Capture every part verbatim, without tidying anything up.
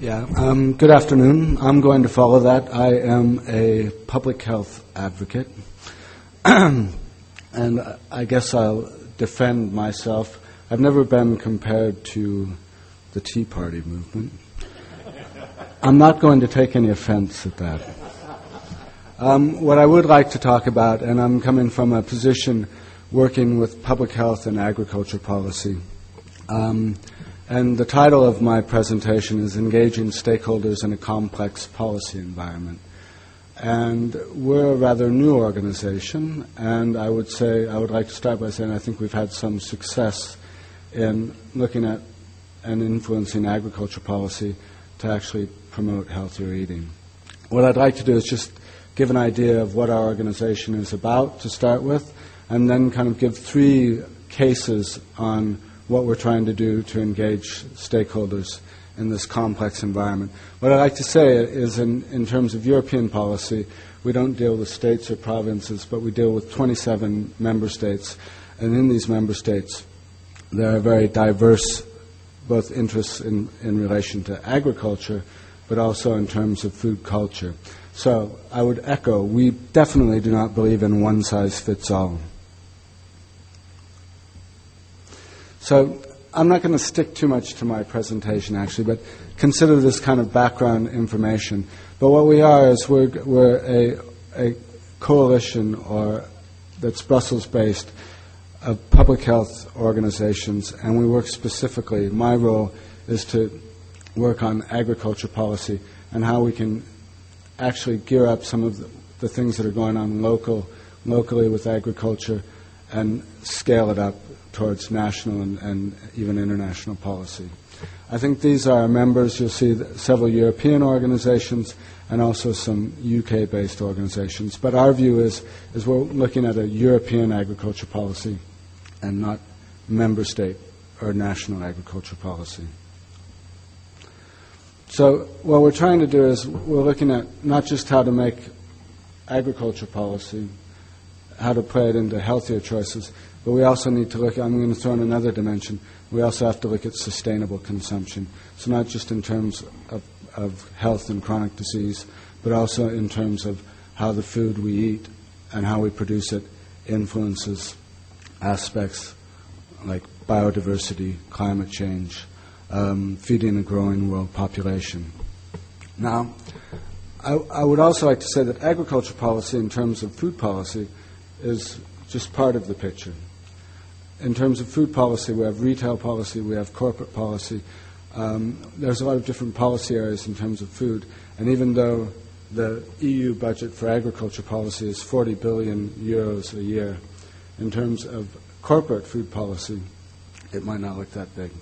Yeah, um, good afternoon. I'm going to follow that. I am a public health advocate, and I guess I'll defend myself. I've never been compared to the Tea Party movement. I'm not going to take any offense at that. Um, what I would like to talk about, and I'm coming from a position working with public health and agriculture policy, um, and the title of my presentation is Engaging Stakeholders in a Complex Policy Environment. And we're a rather new organization, and I would say, I would like to start by saying I think we've had some success in looking at and influencing agriculture policy to actually promote healthier eating. What I'd like to do is just give an idea of what our organization is about to start with, and then kind of give three cases on what we're trying to do to engage stakeholders in this complex environment. What I'd like to say is in, in terms of European policy, we don't deal with states or provinces, but we deal with twenty-seven member states. And in these member states, there are very diverse both interests in, in relation to agriculture, but also in terms of food culture. So I would echo, we definitely do not believe in one size fits all. So I'm not going to stick too much to my presentation, actually, but consider this kind of background information. But what we are is we're, we're a, a coalition or that's Brussels-based of public health organizations, and we work specifically. My role is to work on agriculture policy and how we can actually gear up some of the, the things that are going on local, locally with agriculture and scale it up towards national and, and even international policy. I think these are our members. You'll see several European organizations and also some U K-based organizations. But our view is, is we're looking at a European agriculture policy and not member state or national agriculture policy. So what we're trying to do is we're looking at not just how to make agriculture policy, how to play it into healthier choices, but we also need to look, I'm going to throw in another dimension, we also have to look at sustainable consumption. So not just in terms of, of health and chronic disease, but also in terms of how the food we eat and how we produce it influences aspects like biodiversity, climate change, um, feeding a growing world population. Now, I, I would also like to say that agriculture policy in terms of food policy is just part of the picture. In terms of food policy, we have retail policy, we have corporate policy. Um, there's a lot of different policy areas in terms of food. And even though the E U budget for agriculture policy is forty billion euros a year, in terms of corporate food policy, it might not look that big.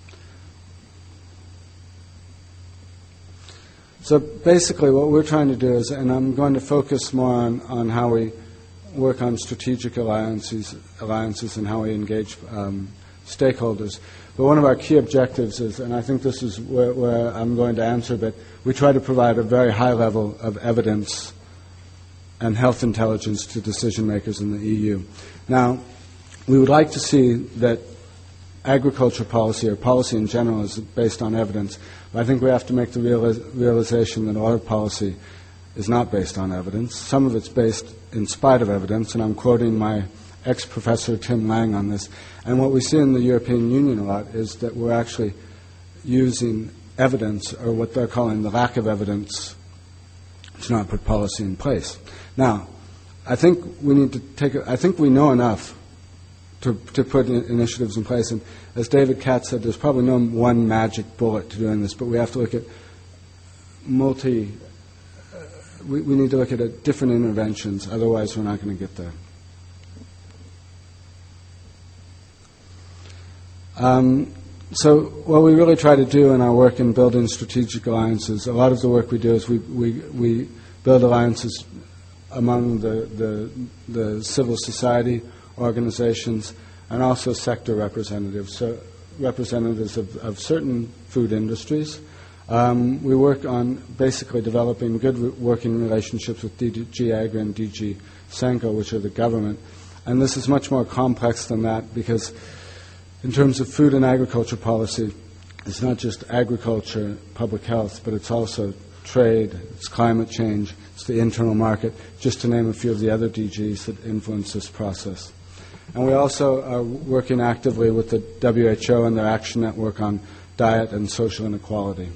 So basically what we're trying to do is, and I'm going to focus more on, on how we work on strategic alliances, alliances and how we engage um, stakeholders. But one of our key objectives is, and I think this is where, where I'm going to answer, but we try to provide a very high level of evidence and health intelligence to decision makers in the E U. Now, we would like to see that agriculture policy or policy in general is based on evidence. But I think we have to make the reali- realization that a lot of policy is not based on evidence. Some of it's based in spite of evidence, and I'm quoting my ex-professor Tim Lang on this. And what we see in the European Union a lot is that we're actually using evidence, or what they're calling the lack of evidence, to not put policy in place. Now, I think we need to take a, I think we know enough to, to put in initiatives in place. And as David Katz said, there's probably no one magic bullet to doing this, but we have to look at multi We, we need to look at uh, different interventions, otherwise we're not going to get there. Um, so what we really try to do in our work in building strategic alliances, a lot of the work we do is we, we, we build alliances among the, the, the civil society organizations and also sector representatives, so representatives of, of certain food industries. Um, we work on basically developing good re- working relationships with D G Agri and D G Sanko, which are the government. And this is much more complex than that because in terms of food and agriculture policy, It's not just agriculture, public health, but it's also trade, it's climate change, it's the internal market, just to name a few of the other D Gs that influence this process. And we also are working actively with the W H O and their action network on diet and social inequality.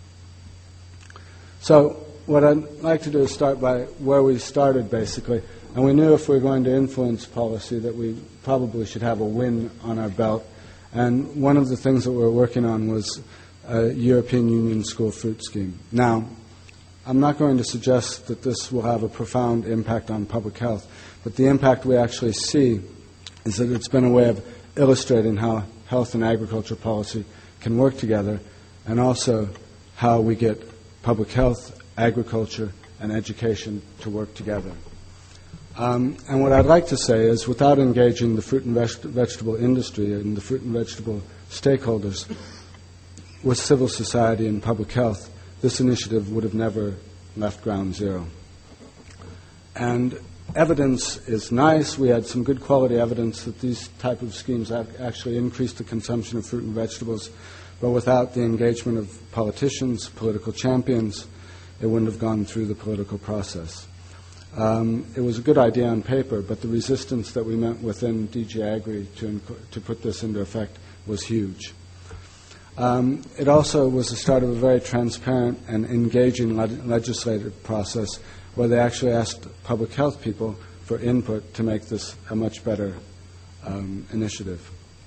So what I'd like to do is start by where we started, basically. And we knew if we were going to influence policy that we probably should have a win on our belt. And one of the things that we were working on was a European Union school fruit scheme. Now, I'm not going to suggest that this will have a profound impact on public health, but the impact we actually see is that it's been a way of illustrating how health and agriculture policy can work together, and also how we get public health, agriculture, and education to work together. Um, and what I'd like to say is, without engaging the fruit and veg- vegetable industry and the fruit and vegetable stakeholders with civil society and public health, this initiative would have never left ground zero. And evidence is nice. We had some good quality evidence that these type of schemes actually increased the consumption of fruit and vegetables, but without the engagement of politicians, political champions, it wouldn't have gone through the political process. Um, it was a good idea on paper, but the resistance that we met within D G Agri to, inc- to put this into effect was huge. Um, it also was the start of a very transparent and engaging le- legislative process where they actually asked public health people for input to make this a much better um, initiative.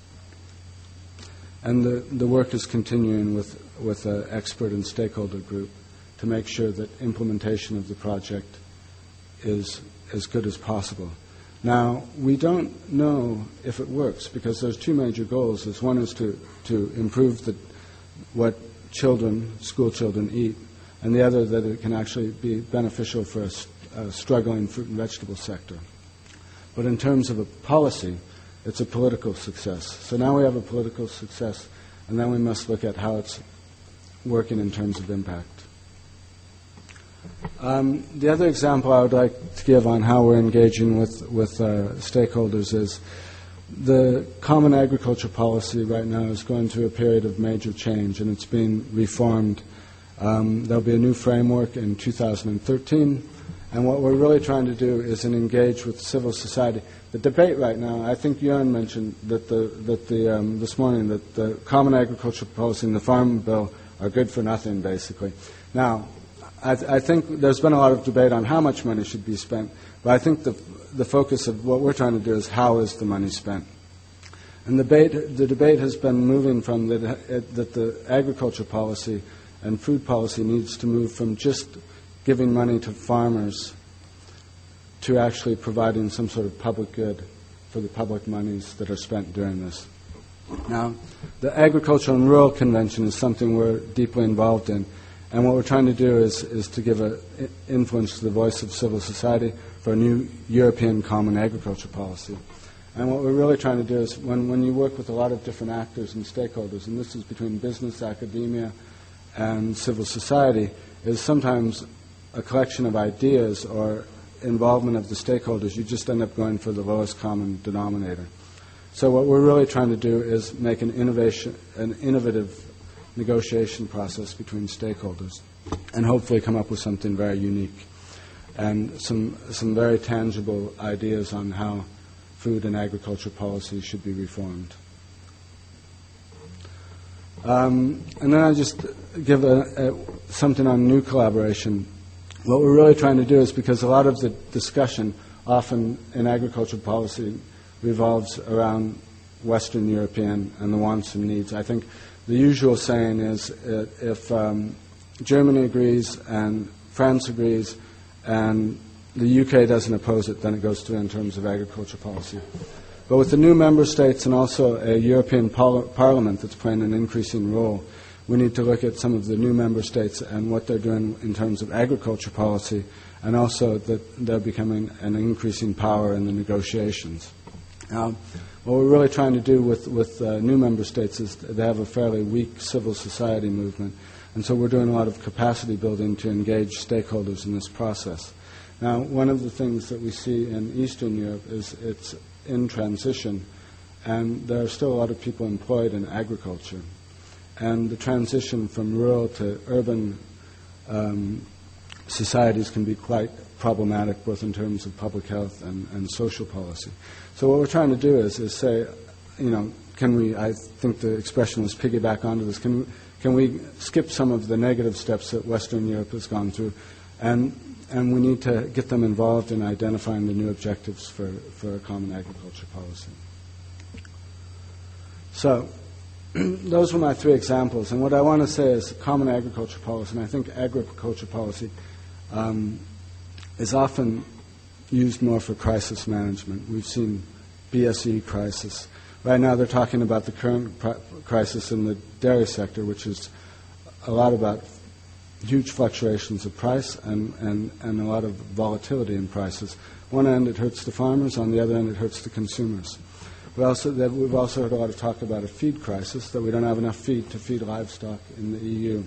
And the, the work is continuing with, with an expert and stakeholder group to make sure that implementation of the project is as good as possible. Now, we don't know if it works because there's two major goals. Is one is to, to improve the, what children, school children eat, and the other that it can actually be beneficial for a, a struggling fruit and vegetable sector. But in terms of a policy, it's a political success. So now we have a political success, and then we must look at how it's working in terms of impact. Um, the other example I would like to give on how we're engaging with, with uh, stakeholders is the Common Agriculture Policy right now is going through a period of major change, and it's being reformed. Um, there'll be a new framework in two thousand thirteen, and what we're really trying to do is engage with civil society. The debate right now, I think Jörn mentioned that the, that the, um, this morning that the Common Agriculture Policy and the Farm Bill are good for nothing, basically. Now, I, th- I think there's been a lot of debate on how much money should be spent, but I think the, the focus of what we're trying to do is how is the money spent. And the debate, the debate has been moving from that, uh, that the agriculture policy and food policy needs to move from just giving money to farmers to actually providing some sort of public good for the public monies that are spent during this. Now, the Agricultural and Rural Convention is something we're deeply involved in, and what we're trying to do is, is to give an influence to the voice of civil society for a new European Common Agriculture Policy. And what we're really trying to do is when, when you work with a lot of different actors and stakeholders, and this is between business, academia, and civil society, is sometimes a collection of ideas or involvement of the stakeholders, you just end up going for the lowest common denominator. So what we're really trying to do is make an innovation, an innovative negotiation process between stakeholders and hopefully come up with something very unique and some some very tangible ideas on how food and agriculture policy should be reformed. Um, and then I'll just give a, a, something on new collaboration. What we're really trying to do is, because a lot of the discussion often in agriculture policy revolves around Western European and the wants and needs. I think the usual saying is uh, if um, Germany agrees and France agrees and the U K doesn't oppose it, then it goes through in terms of agriculture policy. But with the new member states and also a European par- Parliament that's playing an increasing role, we need to look at some of the new member states and what they're doing in terms of agriculture policy, and also that they're becoming an increasing power in the negotiations. Now, what we're really trying to do with, with uh, new member states is they have a fairly weak civil society movement, and so we're doing a lot of capacity building to engage stakeholders in this process. Now, one of the things that we see in Eastern Europe is it's in transition, and there are still a lot of people employed in agriculture. and the transition from rural to urban um, societies can be quite problematic, both in terms of public health and, and social policy. So what we're trying to do is, is say, you know, can we, I think the expression was piggyback onto this, can we, can we skip some of the negative steps that Western Europe has gone through, and and we need to get them involved in identifying the new objectives for, for a common agriculture policy. So those were my three examples, and what I want to say is common agriculture policy, and I think agriculture policy um, is often used more for crisis management. We've seen B S E crisis. Right now they're talking about the current pr- crisis in the dairy sector, which is a lot about huge fluctuations of price and, and, and a lot of volatility in prices. One end it hurts the farmers, on the other end it hurts the consumers. We also, that we've also heard a lot of talk about a feed crisis, that we don't have enough feed to feed livestock in the E U.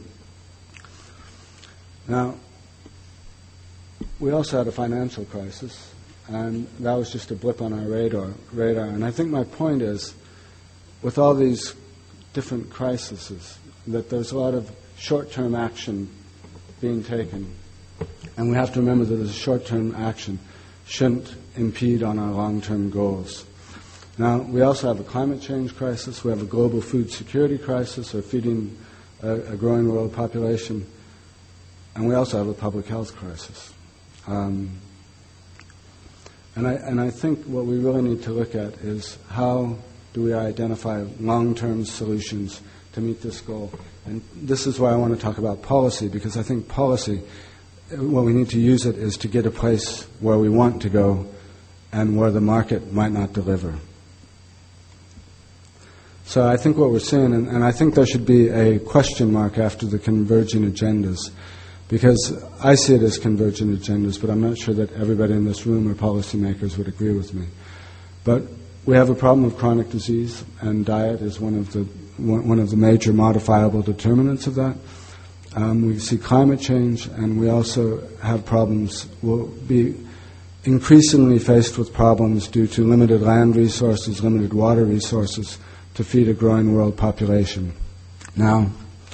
Now, we also had a financial crisis, and that was just a blip on our radar. radar. And I think my point is, with all these different crises, that there's a lot of short-term action being taken. And we have to remember that this short-term action shouldn't impede on our long-term goals. Now, we also have a climate change crisis. We have a global food security crisis, or feeding a, a growing world population. And we also have a public health crisis. Um, and, I, and I think what we really need to look at is how do we identify long-term solutions to meet this goal. And this is why I want to talk about policy, because I think policy, what we need to use it is to get a place where we want to go and where the market might not deliver. So I think what we're seeing, and, and I think there should be a question mark after the converging agendas, because I see it as convergent agendas, but I'm not sure that everybody in this room or policymakers would agree with me. But we have a problem of chronic disease, and diet is one of the one, one of the major modifiable determinants of that. Um, we see climate change, and we also have problems. We'll be increasingly faced with problems due to limited land resources, limited water resources, to feed a growing world population. Now,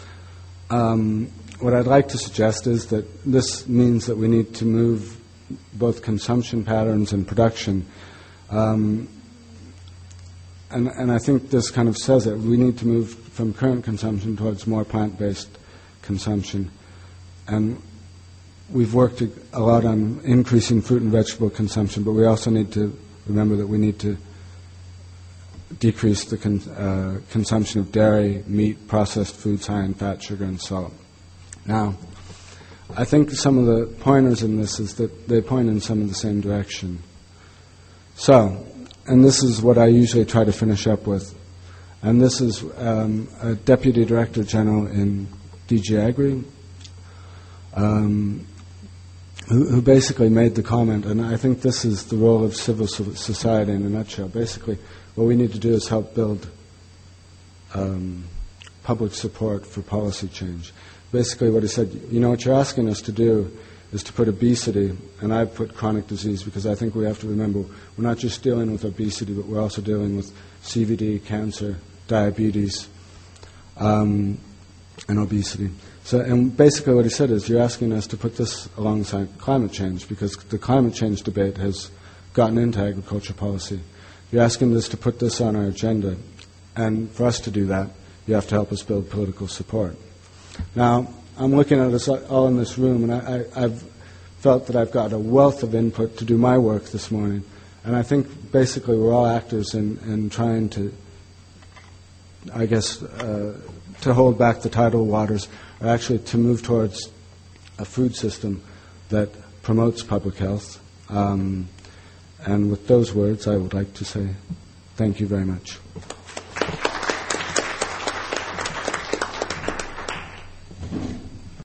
um, what I'd like to suggest is that this means that we need to move both consumption patterns and production. Um, and, and I think this kind of says it. We need to move from current consumption towards more plant-based consumption. And we've worked a lot on increasing fruit and vegetable consumption, but we also need to remember that we need to decrease the con- uh, consumption of dairy, meat, processed foods high in fat, sugar, and salt. Now, I think some of the pointers in this is that they point in some of the same direction. So, and this is what I usually try to finish up with, and this is um, a Deputy Director General in D G Agri, um, who, who basically made the comment, and I think this is the role of civil society in a nutshell. Basically, what we need to do is help build um, public support for policy change. Basically what he said, you know, what you're asking us to do is to put obesity, and I've put chronic disease because I think we have to remember we're not just dealing with obesity, but we're also dealing with C V D, cancer, diabetes, um, and obesity. So, and basically what he said is, you're asking us to put this alongside climate change, because the climate change debate has gotten into agriculture policy. You're asking us to put this on our agenda, and for us to do that, you have to help us build political support. Now, I'm looking at us all in this room, and I, I, I've felt that I've got a wealth of input to do my work this morning, and I think basically we're all actors in, in trying to, I guess, uh, to hold back the tidal waters, or actually to move towards a food system that promotes public health. Um, and with those words, I would like to say thank you very much.